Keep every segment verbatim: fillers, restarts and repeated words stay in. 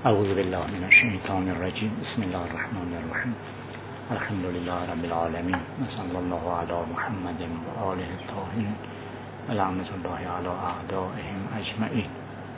اعوذ بالله من الشیطان الرجیم. بسم الله الرحمن الرحیم. الحمد لله رب العالمین و صلی الله علی محمد و آله الطاهرین و لعنت الله علی اعدائهم اجمعین.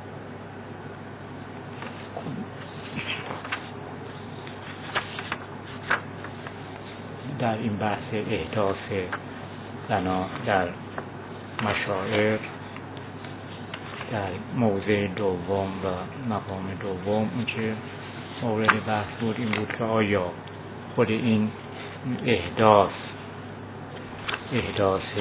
در این بحث احداث بنا در مشاعر در موضع دوم و مقام دوم اون که مورد بحث بود این بود که آیا خود این احداث احداث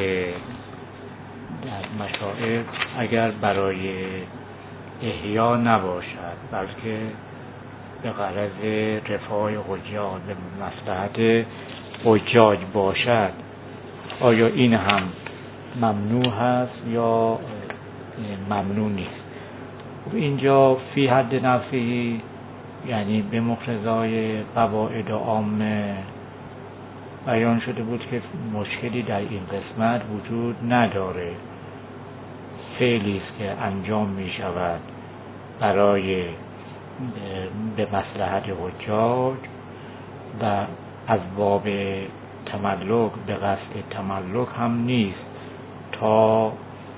در مشاعر اگر برای احیا نباشد بلکه به غرض رفاه حجاج به مصلحت حجاج باشد، آیا این هم ممنوع هست یا ممنوع نیست؟ اینجا فی حد نفسی یعنی به مقتضای قواعد عامه بیان شده بود که مشکلی در این قسمت وجود نداره. فعلی است که انجام می شود برای به مصلحت حجاج و از باب تملک به قصد تملک هم نیست تا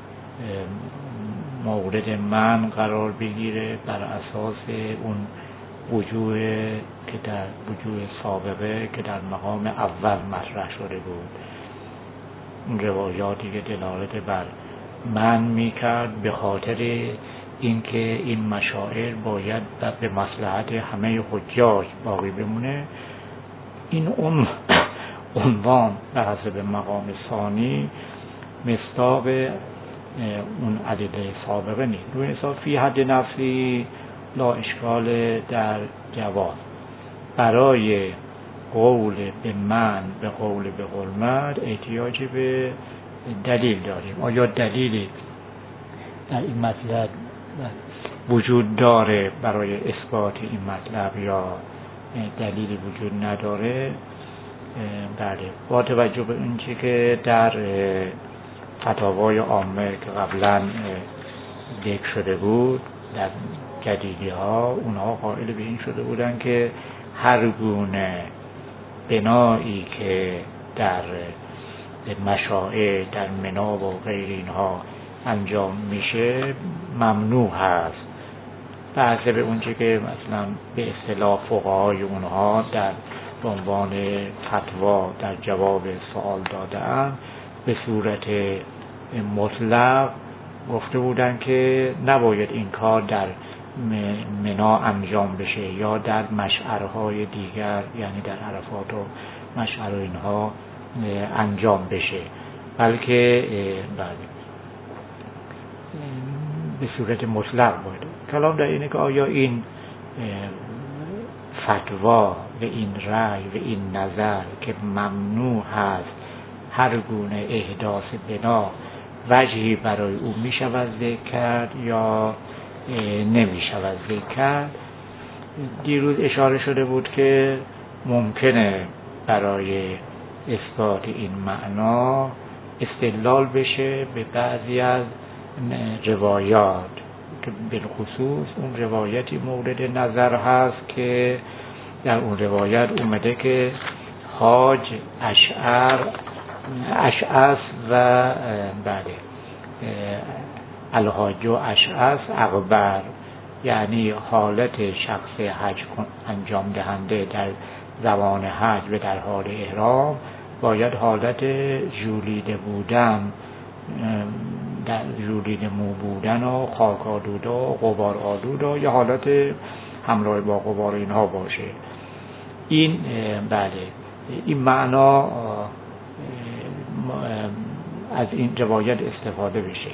مورد من قرار بگیره بر اساس اون وجوه که در وجوه سابقه که در مقام اول مطرح شده بود، اون روایاتی که دلالت بر من میکرد به خاطر اینکه این مشاعر باید به مصلحت همه حجاج باقی بمونه. این اون عنوان به حسب مقام ثانی مصداق اون ادله سابقه نیست. روی حساب فی حد نفسی لا اشکال در جواز. برای قول به من به قول به حرمت احتیاج به دلیل داریم. آیا دلیلی در این مطلب وجود داره برای اثبات این مطلب یا دلیلی وجود نداره؟ بله، با توجه به اینکه که در فتاوای عامه که قبلا ذکر شده بود در جدیدی ها، اونها قائل به این شده بودن که هر گونه بنایی که در مشاعر در منا و غیر اینها انجام میشه ممنوع هست. به حسب اونچه که مثلا به اصطلاح فقهای اونها در عنوان فتوا در جواب سوال دادن به صورت مطلق گفته بودن که نباید این کار در منا انجام بشه یا در مشعرهای دیگر یعنی در عرفات و مشعر اینها انجام بشه، بلکه بله به صورت مطلق باید. کلام در اینه که آیا این فتوا و این رأی و این نظر که ممنوع هست هر گونه احداث بنا وجهی برای او می شود ذکر کرد یا نمی شود ذکر کرد. دیروز اشاره شده بود که ممکنه برای اثبات این معنا استدلال بشه به بعضی از روایات که بالخصوص اون روایتی مورد نظر هست که در اون روایت اومده که حاج اشعر اشعث و بله الحاج و اشعث اغبر، یعنی حالت شخص حج انجام دهنده در زمان حج و در حال احرام باید حالت ژولیده بودن در ژولیده مو بودن و خاک آلود و غبار آلود و یا حالت همراه با غبار اینها باشه. این بله این معنا از این روایت استفاده بشه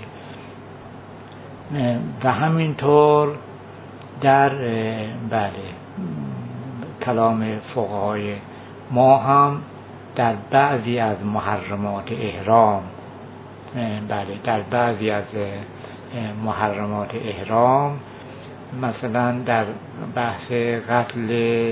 و همینطور در بله کلام فقهای ما هم در بعضی از محرمات احرام بله در بعضی از محرمات احرام مثلا در بحث قتل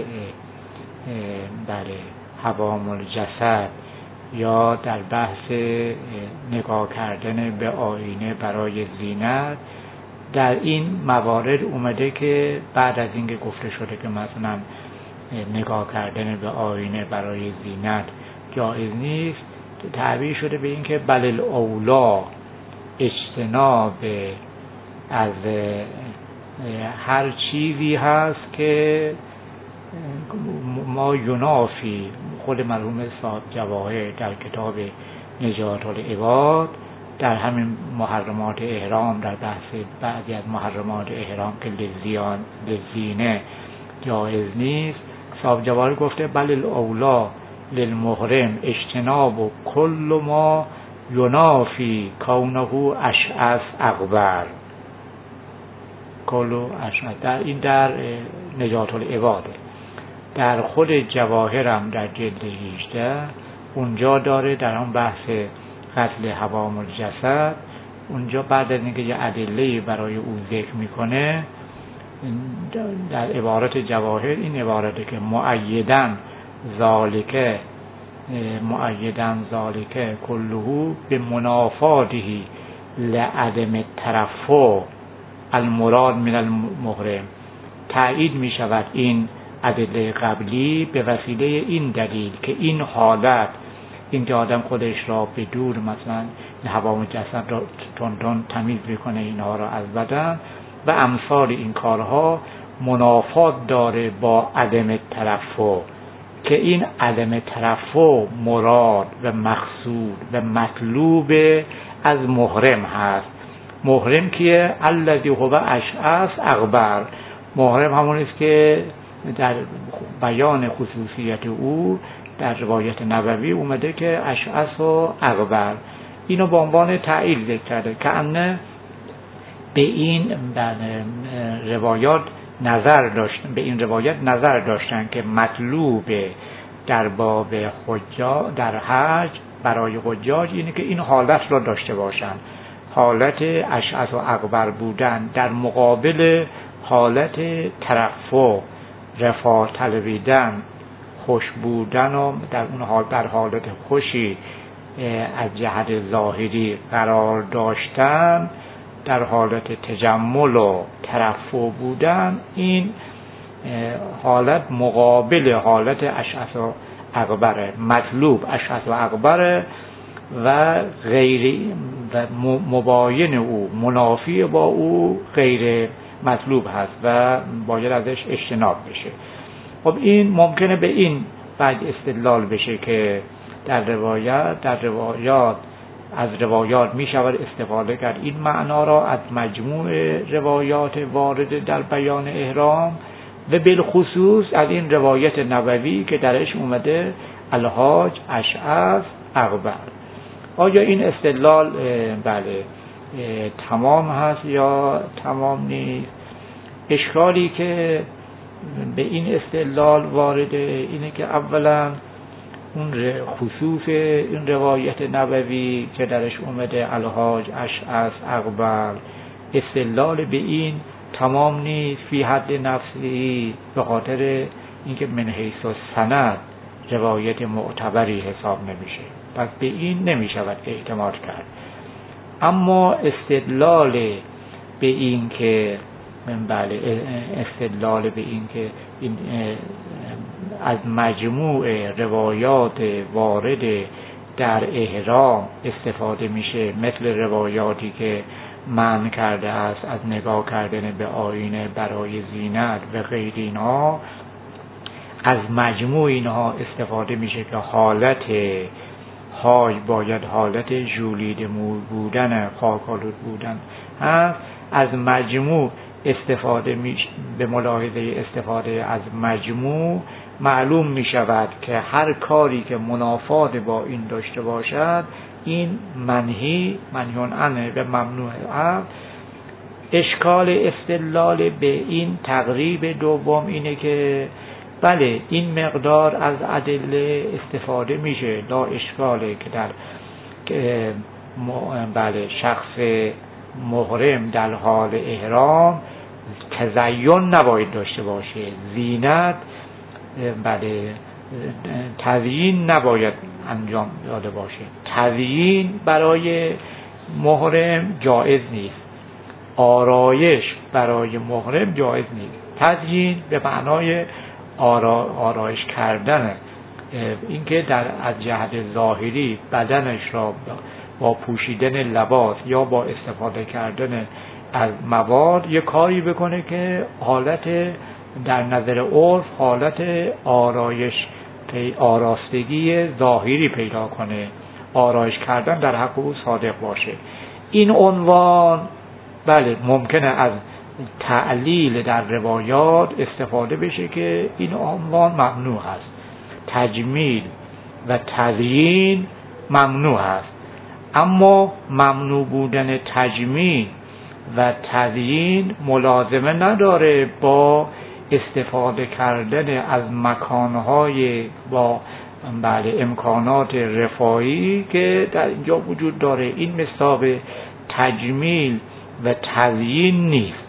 بله حوام الجسد یا در بحث نگاه کردن به آینه برای زینت در این موارد اومده که بعد از اینکه گفته شده که مثلا نگاه کردن به آینه برای زینت جایز نیست، تعبیر شده به این که بل الاولا اجتناب از هر چیزی هست که ما ینافی، خود مرحوم صاحب جواهر در کتاب نجات العباد در همین محرمات احرام در بحث بعضی از محرمات احرام که لزیان لزینه جایز نیست، صاحب جواهر گفته بل الاولا للمحرم اجتناب و کل ما ینافی کونه اشعث اغبر. کلو اشعث در این در نجات العباده. در خود جواهرم در جلد هجده اونجا داره در اون بحث قتل حوام الجسد، اونجا بعد از اینکه یه ادله برای او ذکر میکنه در عبارت جواهر این عبارته که مؤیدن ذالکه مؤیدن ذالکه کلهو به منافاتهی لعدم الترفع المراد من المحرم. تایید می شود این ادله قبلی به وسیله این دلیل که این حالت، این که آدم خودش را به دور مثلا حوام جسد را تون تون تمیز بکنه اینها را از بدن و امثال این کارها منافات داره با عدم ترفع، که این عدم ترفع مراد و مقصود و مطلوب از محرم هست. محرم کیه؟ الذی هو اشعث اغبر. محرم همون است که در بیان خصوصیت او در روایت نبوی اومده که اشعث و اغبر. اینو به عنوان تعیین ذکر کرده که انه به این روایات نظر داشتن، به این روایت نظر داشتن که مطلوب در باب حجاج در حج برای حجاج اینه که این حالت را داشته باشن، حالت اشعث و اغبر بودن در مقابل حالت ترفع، رفاه طلبیدن، خوش بودن و در اون حال در حالت خوشی از جهت ظاهری قرار داشتن، در حالت تجمل و ترفع بودن. این حالت مقابل حالت اشعث و اغبره، مطلوب اشعث و اغبره و غیر و مباین او، منافی با او غیر مطلوب هست و باید ازش اجتناب بشه. خب این ممکنه به این بعد استدلال بشه که در روایات در روایات از روایات می شود استفاده کرد این معنا را از مجموع روایات وارد در بیان احرام و بالخصوص از این روایت نبوی که درش اومده الحاج اشعث اغبر. آیا این استدلال بله تمام هست یا تمام نیست؟ اشکالی که به این استدلال وارده اینه که اولا اون خصوص این روایت نبوی که درش اومده الحاج اشعث اغبر استدلال به این تمام نیست فی حد نفسی، به خاطر اینکه من حیث السند روایت معتبری حساب نمیشه، پس به این نمیشود اعتماد کرد. اما استدلال به این که من بله استدلال به این که این از مجموع روایات وارد در احرام استفاده میشه، مثل روایاتی که منع کرده است از نگاه کردن به آینه برای زینت و غیر اینها، از مجموع اینها استفاده میشه که حالت های باید حالت ژولیده مو بودن، خاک‌آلود بودن هست. از مجموع استفاده میشه، به ملاحظه استفاده از مجموع معلوم می شود که هر کاری که منافات با این داشته باشد این منهی منهیون عنه و ممنوع است. اشکال استدلال به این تقریب دوم اینه که بله این مقدار از ادله استفاده میشه، لا اشکاله که در که بله شخص محرم در حال احرام تزین نباید داشته باشه، زینت بله تزیین نباید انجام داده باشه، تزیین برای محرم جایز نیست. آرایش برای محرم جایز نیست. تزیین به معنای آرا، آرایش کردن، اینکه در از جهت ظاهری بدنش را با پوشیدن لباس یا با استفاده کردن از مواد یه کاری بکنه که حالت در نظر عرف حالت آرایش آراستگی ظاهری پیدا کنه، آرایش کردن در حق او صادق باشه. این عنوان بله ممکنه از تعلیل در روایات استفاده بشه که این عنوان ممنوع هست. تجمیل و تزیین ممنوع هست، اما ممنوع بودن تجمیل و تزیین ملازمه نداره با استفاده کردن از مکانهای با بله امکانات رفاهی که در اینجا وجود داره. این مثاب تجمیل و تزیین نیست.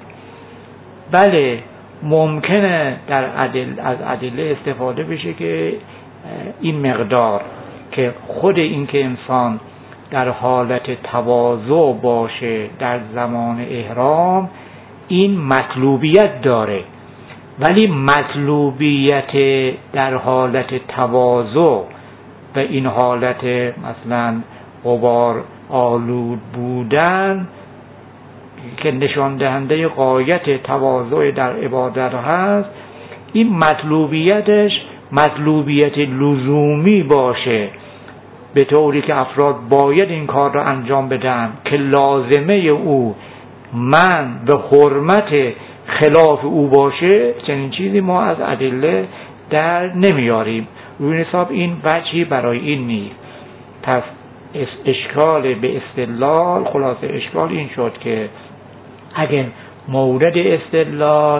بله ممکنه در عدل از ادله استفاده بشه که این مقدار که خود این که انسان در حالت تواضع باشه در زمان احرام این مطلوبیت داره، ولی مطلوبیت در حالت تواضع و این حالت مثلا غبار آلود بودن که نشان دهنده غایت تواضع در عبادت هست، این مطلوبیتش مطلوبیت لزومی باشه، به طوری که افراد باید این کار را انجام بدن که لازمه او من به حرمت خلاف او باشه. چنین چیزی ما از ادله در نمیاریم. روی حساب این وجهی برای این نیست. پس اشکال به استدلال، خلاصه اشکال این شد که اگر مورد استدلال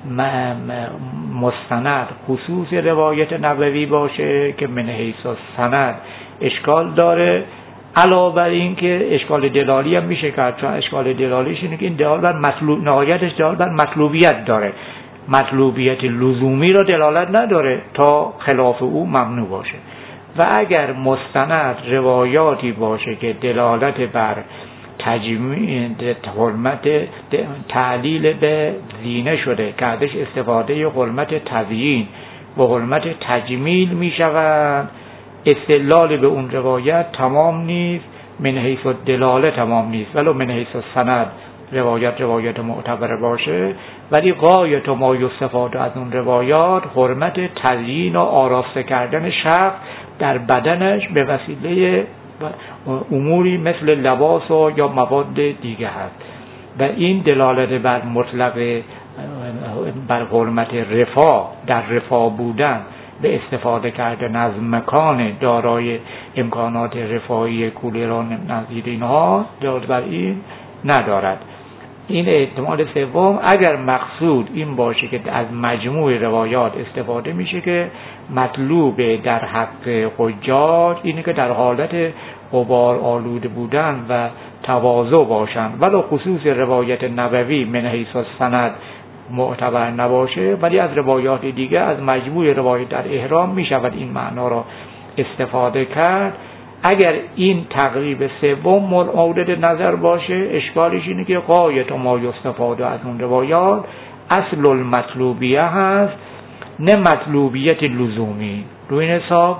مستند خصوص روایت نبوی باشه که من حیث سند اشکال داره، علاوه بر این که اشکال دلالی هم میشه کرد، چون اشکال دلالیش اینه که این دلالت بر مطلوب، نهایتش دلالت بر مطلوبیت داره، مطلوبیت لزومی را دلالت نداره تا خلاف او ممنوع باشه. و اگر مستند روایاتی باشه که دلالت بر تجمیل حرمت تعلیل به زینه شده که ازش استفاده حرمت تزیین و حرمت تجمیل می شود، استدلال به اون روایت تمام نیست، من حیث دلاله تمام نیست، ولو من حیث سند روایت روایت معتبر باشه، ولی غایت ما یستفاد از اون روایات حرمت تزیین و آراسته کردن شخص در بدنش به وسیله اموری مثل لباس و یا مواد دیگه هست. و این دلالت بر مطلق بر حرمت رفاه در رفاه بودن به استفاده کردن از مکان دارای امکانات رفاهی کولران نظیر اینها دلالت بر این ندارد. این احتمال سوم اگر مقصود این باشه که از مجموع روایات استفاده میشه که مطلوب در حق حجاج اینه که در حالت غبار آلوده بودن و تواضع باشن، ولو خصوص روایت نبوی من حیث سند معتبر نباشه، ولی از روایات دیگه از مجموع روایت در احرام میشود این معنا را استفاده کرد. اگر این تقریب سوم مورد نظر باشه، اشکالش اینه که غایت ما یستفاده از اون روایات اصل المطلوبیه هست، نه مطلوبیت لزومی. روی این حساب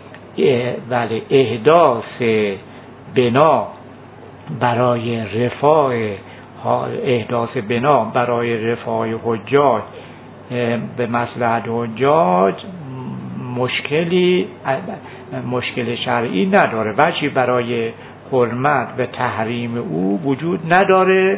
ولی احداث بنا برای رفاه احداث بنا برای رفاه حجاج به مصلحت حجاج مشکلی مشکل شرعی نداره، وجهی برای حرمت و تحریم او وجود نداره،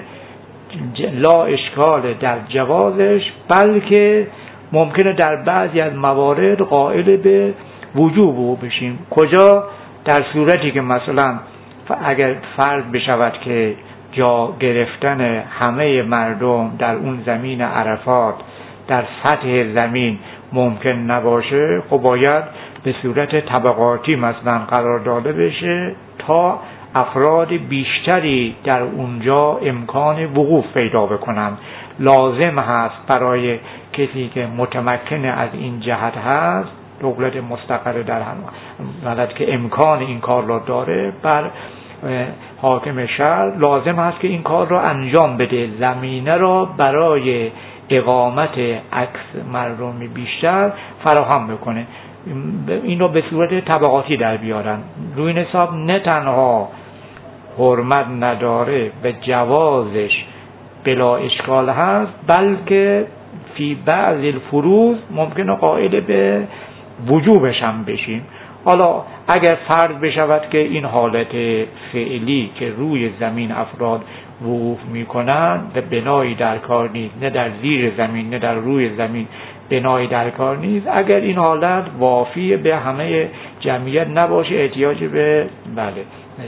لا اشکال در جوازش، بلکه ممکنه در بعضی از موارد قائل به وجوب او بشیم. کجا؟ در صورتی که مثلا اگر فرض بشود که جا گرفتن همه مردم در اون زمین عرفات در سطح زمین ممکن نباشه، خب باید به صورت طبقاتی مثلا قرار داده بشه تا افراد بیشتری در اونجا امکان وقوف پیدا بکنن. لازم هست برای کسی که متمکن از این جهت هست، دولت مستقر در هر بلد که امکان این کار را داره، بر حاکم شهر لازم هست که این کار را انجام بده، زمینه را برای اقامت عکس مردم بیشتر فراهم بکنه. این رو به صورت طبقاتی در بیارن. روی این حساب نه تنها حرمت نداره به جوازش بلا اشکال هست، بلکه فی بعض الفروض ممکنه قائل به وجوبش هم بشیم. حالا اگر فرض بشود که این حالت فعلی که روی زمین افراد وقوف میکنند و بنایی در کار نیست، نه در زیر زمین نه در روی زمین بنایی در کار نیست، اگر این حالت وافی به همه جمعیت نباشه، احتیاج به بله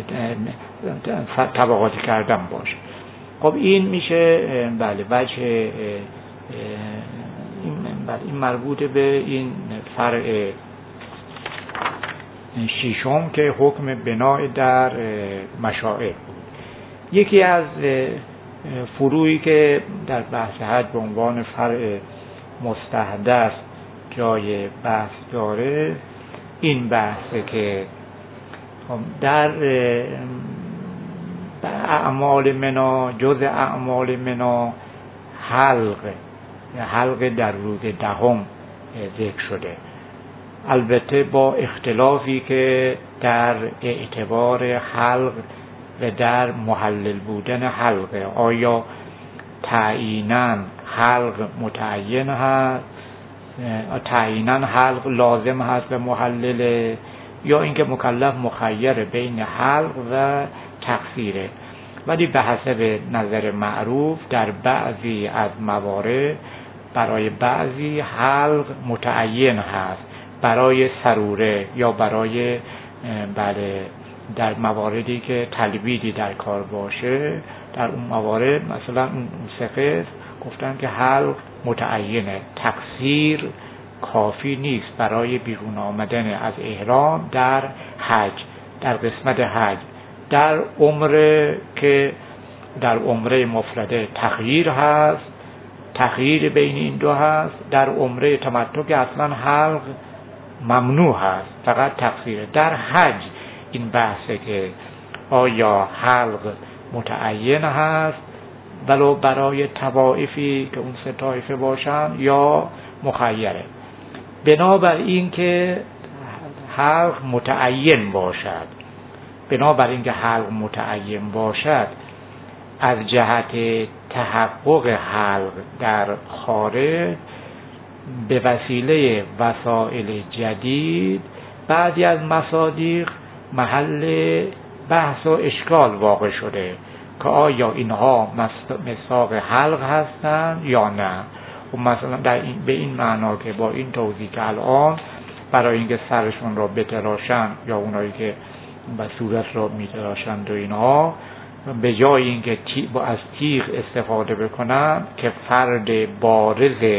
طبقاتی کردن باشه. خب این میشه بله وجه این, بله این مربوط به این فرع ششم که حکم بناء در مشاعر بود. یکی از فروعی که در بحث حج به عنوان فرع مستحدث جای بحث داره این بحثه که در اعمال منا، جز اعمال منا حلق حلق در روز دهم ذکر شده، البته با اختلافی که در اعتبار حلق و در محلل بودن حلقه. آیا تعییناً حلق متعین هست، تعییناً حلق لازم هست به محلل، یا اینکه مکلف مخیر بین حلق و تقصیره؟ ولی به حسب نظر معروف در بعضی از موارد برای بعضی حلق متعین هست، برای سروره یا برای بله در مواردی که تلبیدی در کار باشه، در اون موارد مثلا اون سقف گفتن که حلق متعینه، تقصیر کافی نیست برای بیرون آمدن از احرام در حج، در قسمت حج. در عمره که در عمره مفرده تغییر هست، تغییر بین این دو هست. در عمره تمتع که اصلا حلق ممنوع هست، فقط تقصیره. در حج این بحثه که آیا حلق متعین هست ولو برای طوائفی که اون سه طایفه باشن یا مخیره. بنابر این که حلق متعین باشد بنابر این که حلق متعین باشد از جهت تحقق حلق در خارج به وسیله وسایل جدید بعضی از مصادیق محل بحث و اشکال واقع شده که آیا اینها مصداق حلق هستند یا نه. و مثلا در این به این معنا که با این توضیح که الان برای اینکه سرشون را بتراشن یا اونایی که با صورت را میتراشند و اینها به جای اینکه با از تیغ استفاده بکنن که فرد بارز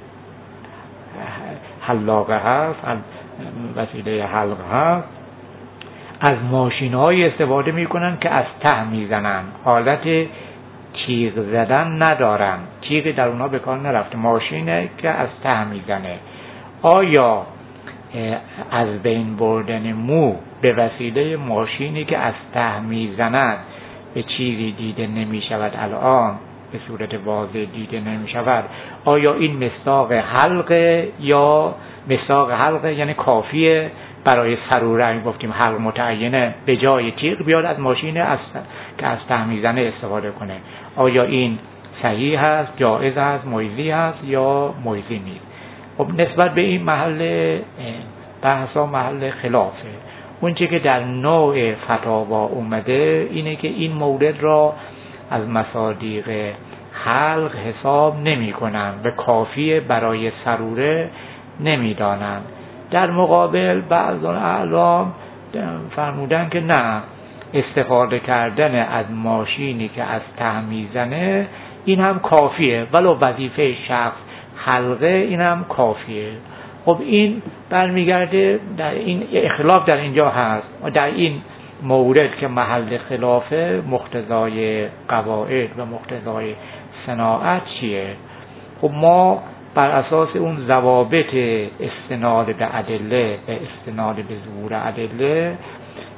حلاقه هست، وسیله حلق هست، از ماشین های استفاده میکنن که از ته میزنن، حالت تیغ زدن ندارن، تیغ در اونها به کار نرفته، ماشینه که از ته میزنه. آیا از بین بردن مو به وسیله ماشینی که از ته میزند به چیزی دیده نمیشود، الان به صورت واضح دیده نمیشود، آیا این مصداق حلقه یا مصداق حلقه یعنی کافیه برای سروره؟ گفتیم حلق متعینه، به جای تیغ بیاد از ماشین از که از ته میزنه استفاده کنه. آیا این صحیح هست، جایز هست، مجزی هست یا مجزی نیست؟ خب نسبت به این محل بحثا محل خلافه. اون چه که در نوع فتاوا اومده اینه که این مورد را از مصادیق حلق حساب نمی کنن و کافیه برای سروره نمی دانن. در مقابل بعض اعلام فرمودن که نه، استفاده کردن از ماشینی که از ته میزنه این هم کافیه، ولو وظیفه شخص حلقه این هم کافیه. خب این برمیگرده در این اختلاف در اینجا هست و در این مورد که محل خلافه مقتضای قواعد و مقتضای صناعت چیه؟ خب ما بر اساس اون ضوابط استناد به ادله و استناد به ظهور ادله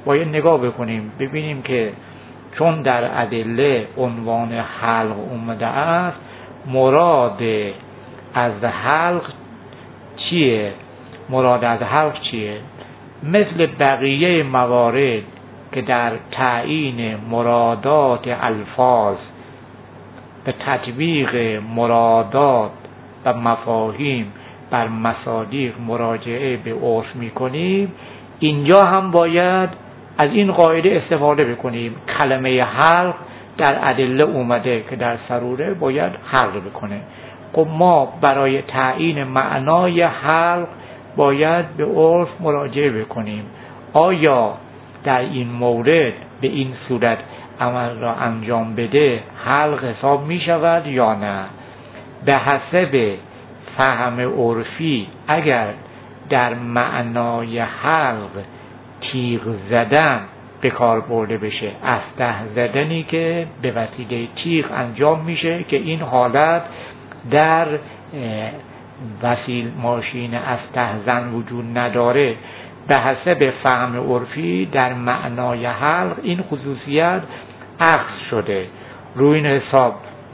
باید نگاه بکنیم ببینیم که چون در ادله عنوان حلق اومده است، مراد از حلق چیه؟ مراد از حلق چیه؟ مثل بقیه موارد که در تعیین مرادات الفاظ به تطبیق مرادات و مفاهیم بر مصادیق مراجعه به عرف میکنیم، اینجا هم باید از این قاعده استفاده بکنیم. کلمه حلق در ادله اومده که در سروره باید حلق بکنه. خب ما برای تعیین معنای حلق باید به عرف مراجعه بکنیم. آیا در این مورد به این صورت عمل را انجام بده حلق حساب می شود یا نه؟ به حسب فهم عرفی اگر در معنای حلق تیغ زدن به کار برده بشه، استه زدنی که به وسیله تیغ انجام میشه که این حالت در وسیل ماشین استه زن وجود نداره، به حسب فهم عرفی در معنای حلق این خصوصیت اخذ شده. روی این حساب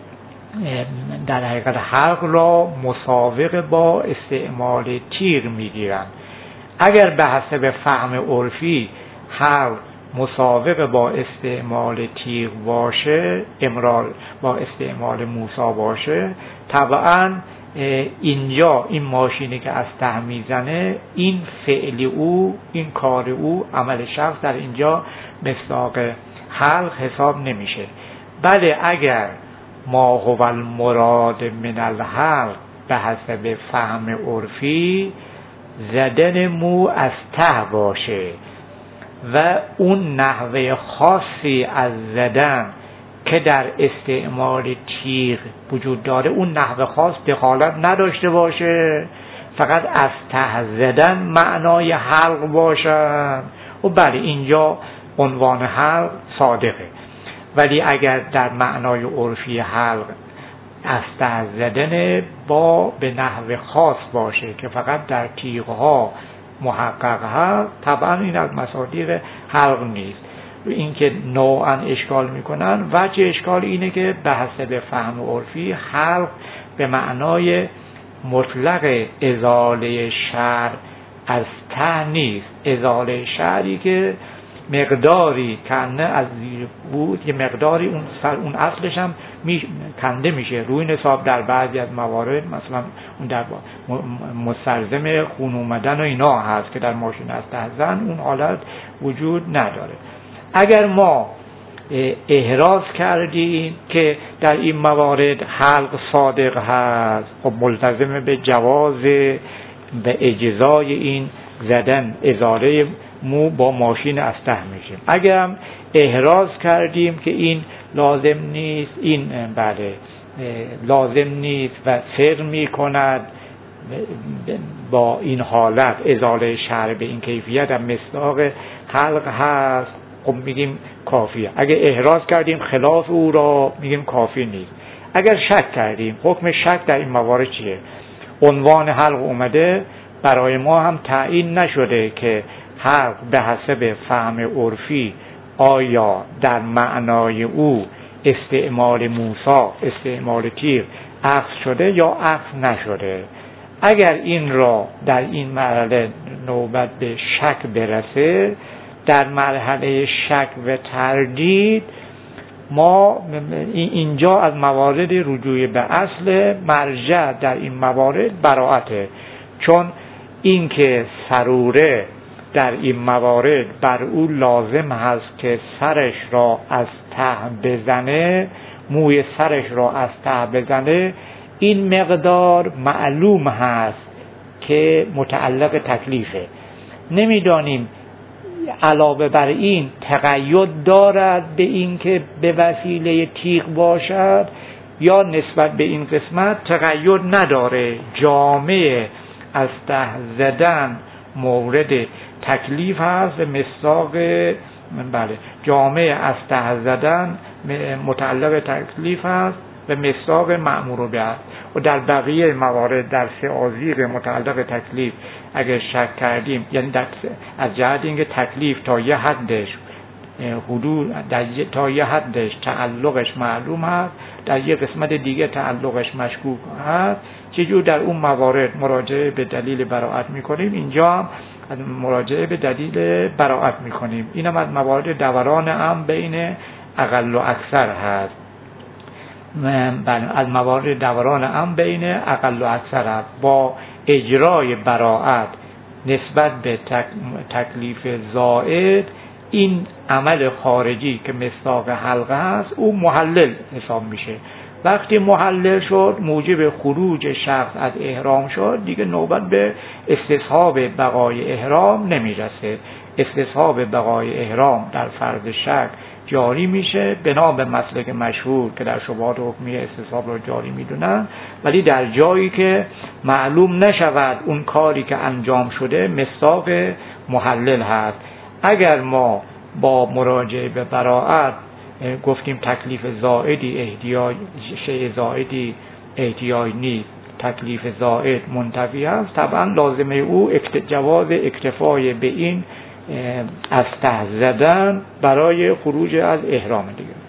در حقیقت حلق را مساوق با استعمال تیغ میگیرن. اگر به حسب فهم عرفی حلق مساوق با استعمال تیغ باشه، امرار با استعمال موسی باشه، طبعا اینجا این ماشینی که از ته میزنه، این فعل او، این کار او، عمل شخص در اینجا مصداق حلق حساب نمیشه. بله اگر ما هو المراد من الحلق به حسب فهم عرفی زدن مو از ته باشه و اون نحوه خاصی از زدن که در استعمال تیغ وجود داره اون نحوه خاص دخالت نداشته باشه، فقط از ته زدن معنای حلق باشد، و بله اینجا عنوان حلق صادقه. ولی اگر در معنای عرفی حلق از ته زدن با به نحو خاص باشه که فقط در تیغها محقق هست، طبعا این از مصادیق حلق نیست. این که نوعا اشکال میکنن، وجه اشکال اینه که به حسب فهم عرفی حلق به معنای مطلق ازاله شر از ته نیست. ازاله شری که مقداری کنه از زیر بود، یه مقداری اون سر اون اصلش هم می کنده میشه. روی نصاب در بعضی از موارد مثلا اون در مستلزم خون اومدن و اینا هست که در ماشین از ته زن اون حالت وجود نداره. اگر ما احراز کردیم که در این موارد حلق صادق هست، خب ملتزم به جواز به اجزای این زدن ازاله مو با ماشین از ته میشیم. اگر هم احراز کردیم که این لازم نیست، این بله لازم نیست و سر میکند با این حالت ازاله شر به این کیفیت هم مصداق حلق هست، خب میگیم کافیه. اگر احراز کردیم خلاف او را میگیم کافی نیست. اگر شک کردیم، حکم شک در این موارد چیه؟ عنوان حلق اومده، برای ما هم تعیین نشده که حلق به حسب فهم عرفی آیا در معنای او استعمال موسی، استعمال تیغ اخذ شده یا اخذ نشده. اگر این را در این مرحله نوبت به شک برسه، در مرحله شک و تردید ما اینجا از موارد رجوع به اصل مرجع در این موارد براءته، چون این که سروره در این موارد بر او لازم هست که سرش را از ته بزنه، موی سرش را از ته بزنه، این مقدار معلوم هست که متعلق تکلیفه. نمیدانیم علاوه بر این تقید دارد به این که به وسیله تیغ باشد یا نسبت به این قسمت تقید نداره. جامعه از ته زدن مورد تکلیف هست و مصداق بله جامعه از ته زدن متعلق تکلیف هست و مصداق مأمور به است، و در بقیه موارد در سه آذیق متعلق تکلیف اگر شک کردیم، یعنی از جهت اینکه تکلیف تا یه حدش حدود در تا یه حدش تعلقش معلوم هست، در یه قسمت دیگه تعلقش مشکوک هست، چجور در اون موارد مراجعه به دلیل براءت میکنیم، اینجا هم مراجعه به دلیل براءت میکنیم. اینم از موارد دوران هم بین اقل و اکثر هست. از موارد دوران هم بین اقل و اکثر هست. با اجرای براءت نسبت به تک... تکلیف زائد، این عمل خارجی که مصداق حلقه هست او محلل حساب میشه. وقتی محلل شد، موجب خروج شخص از احرام شد، دیگه نوبت به استصحاب بقای احرام نمیرسه. استصحاب بقای احرام در فرض شک جاری میشه بنا به مسلک مشهور که در شبهات حکمی استصحاب رو جاری میدونن، ولی در جایی که معلوم نشود اون کاری که انجام شده مصداق محلل هست. اگر ما با مراجعه به براءت گفتیم تکلیف زائدی احتیاج، شیء زائدی احتیاج نیست، تکلیف زائد منتفی است، طبعا لازمه او جواز اکتفای به این از ته زدن برای خروج از احرام دیگه.